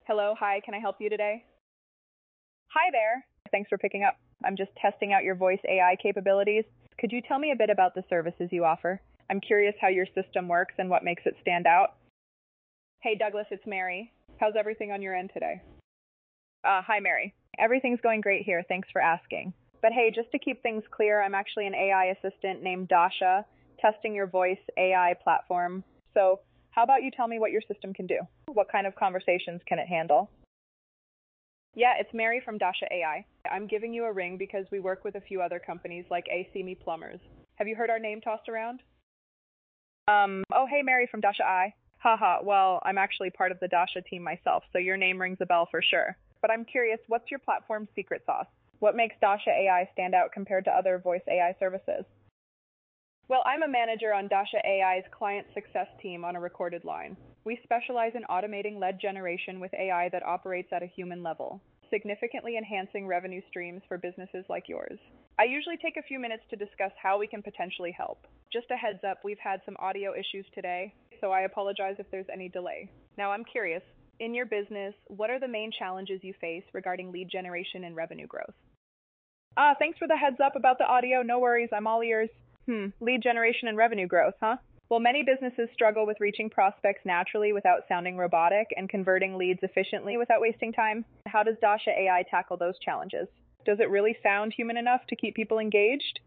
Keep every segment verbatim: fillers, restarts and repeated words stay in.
Hello, hi, can I help you today? Hi there. Thanks for picking up. I'm just testing out your voice A I capabilities. Could you tell me a bit about the services you offer? I'm curious how your system works and what makes it stand out. Hey, Douglas, it's Mary. How's everything on your end today? Uh, hi, Mary. Everything's going great here. Thanks for asking. But hey, just to keep things clear, I'm actually an A I assistant named Dasha, testing your voice A I platform. So, how about you tell me what your system can do? What kind of conversations can it handle? Yeah, it's Mary from Dasha A I. I'm giving you a ring because we work with a few other companies like A C M E Plumbers. Have you heard our name tossed around? Um, oh, hey, Mary from Dasha A I. Haha, well, I'm actually part of the Dasha team myself, so your name rings a bell for sure. But I'm curious, what's your platform's secret sauce? What makes Dasha A I stand out compared to other voice A I services? Well, I'm a manager on Dasha A I's client success team on a recorded line. We specialize in automating lead generation with A I that operates at a human level, significantly enhancing revenue streams for businesses like yours. I usually take a few minutes to discuss how we can potentially help. Just a heads up, we've had some audio issues today, so I apologize if there's any delay. Now, I'm curious, in your business, what are the main challenges you face regarding lead generation and revenue growth? Ah, thanks for the heads up about the audio. No worries, I'm all ears. Hmm, lead generation and revenue growth, huh? Well, many businesses struggle with reaching prospects naturally without sounding robotic and converting leads efficiently without wasting time. How does Dasha A I tackle those challenges? Does it really sound human enough to keep people engaged?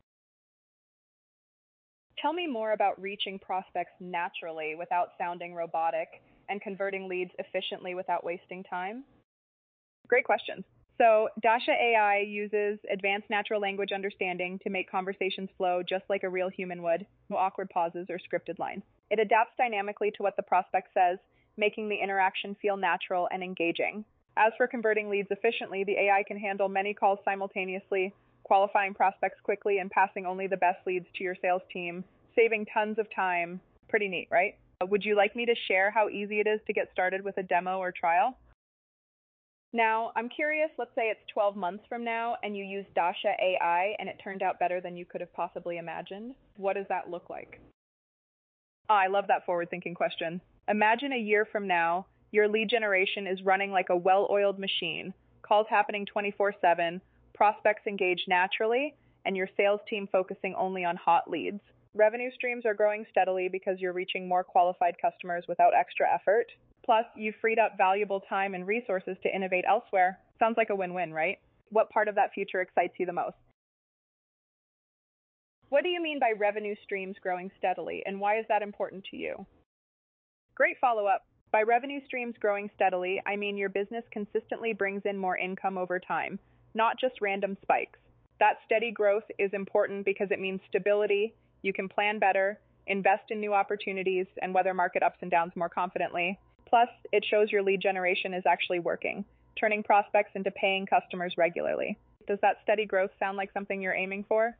Tell me more about reaching prospects naturally without sounding robotic and converting leads efficiently without wasting time. Great question. So, Dasha A I uses advanced natural language understanding to make conversations flow just like a real human would, no awkward pauses or scripted lines. It adapts dynamically to what the prospect says, making the interaction feel natural and engaging. As for converting leads efficiently, the A I can handle many calls simultaneously, qualifying prospects quickly and passing only the best leads to your sales team, saving tons of time. Pretty neat, right? Would you like me to share how easy it is to get started with a demo or trial? Now, I'm curious, let's say it's twelve months from now and you use Dasha A I and it turned out better than you could have possibly imagined. What does that look like? Oh, I love that forward-thinking question. Imagine a year from now, your lead generation is running like a well-oiled machine, calls happening twenty-four seven, prospects engaged naturally, and your sales team focusing only on hot leads. Revenue streams are growing steadily because you're reaching more qualified customers without extra effort. Plus, you've freed up valuable time and resources to innovate elsewhere. Sounds like a win-win, right? What part of that future excites you the most? What do you mean by revenue streams growing steadily, and why is that important to you? Great follow-up. By revenue streams growing steadily, I mean your business consistently brings in more income over time, not just random spikes. That steady growth is important because it means stability, you can plan better, invest in new opportunities, and weather market ups and downs more confidently. Plus, it shows your lead generation is actually working, turning prospects into paying customers regularly. Does that steady growth sound like something you're aiming for?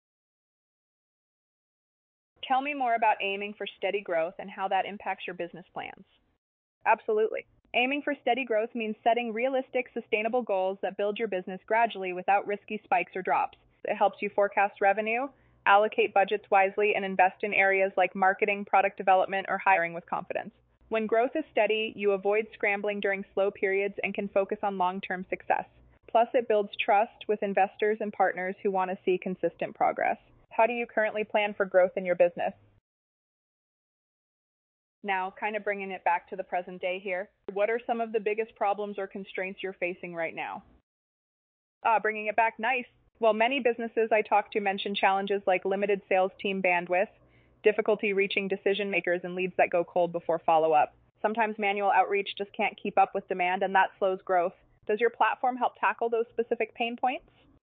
Tell me more about aiming for steady growth and how that impacts your business plans. Absolutely. Aiming for steady growth means setting realistic, sustainable goals that build your business gradually without risky spikes or drops. It helps you forecast revenue, allocate budgets wisely, and invest in areas like marketing, product development, or hiring with confidence. When growth is steady, you avoid scrambling during slow periods and can focus on long-term success. Plus, it builds trust with investors and partners who want to see consistent progress. How do you currently plan for growth in your business? Now, kind of bringing it back to the present day here, what are some of the biggest problems or constraints you're facing right now? Ah, bringing it back, nice. Well, many businesses I talk to mention challenges like limited sales team bandwidth, difficulty reaching decision makers, and leads that go cold before follow-up. Sometimes manual outreach just can't keep up with demand, and that slows growth. Does your platform help tackle those specific pain points?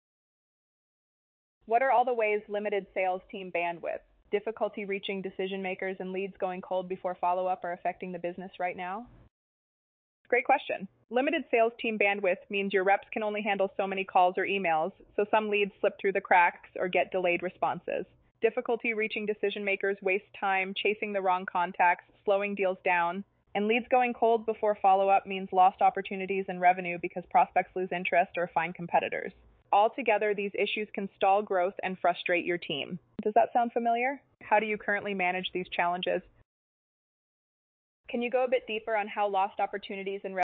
What are all the ways limited sales team bandwidth, difficulty reaching decision makers, and leads going cold before follow-up are affecting the business right now? Great question. Limited sales team bandwidth means your reps can only handle so many calls or emails, so some leads slip through the cracks or get delayed responses. Difficulty reaching decision makers waste time chasing the wrong contacts, slowing deals down, and leads going cold before follow-up means lost opportunities and revenue because prospects lose interest or find competitors. Altogether, these issues can stall growth and frustrate your team. Does that sound familiar? How do you currently manage these challenges? Can you go a bit deeper on how lost opportunities and